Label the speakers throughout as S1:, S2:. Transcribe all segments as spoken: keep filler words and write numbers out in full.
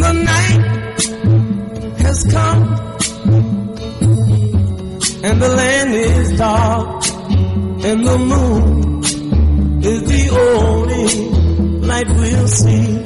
S1: The night has come and the land is dark and the moon is the only light we'll see.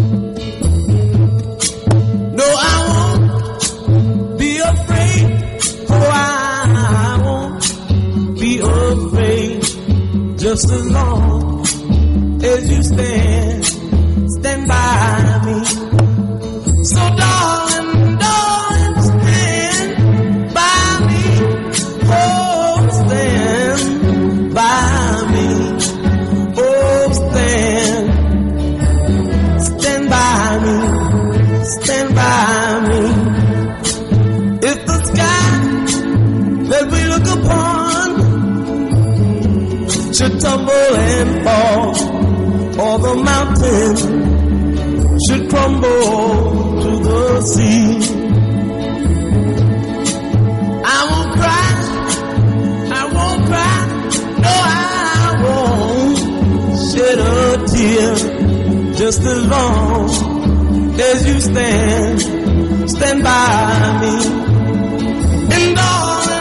S1: No, I won't be afraid. Oh, I won't be afraid. Just as long as you stand, stand by me. So darling, darling, stand by me. Oh, stand by me. Oh, stand, stand by me. Stand by me. If the sky that we look upon should tumble and fall, or the mountain should crumble to the sea, I won't cry, I won't cry, no, I won't shed a tear. Just as long as you stand, stand by me. And darling,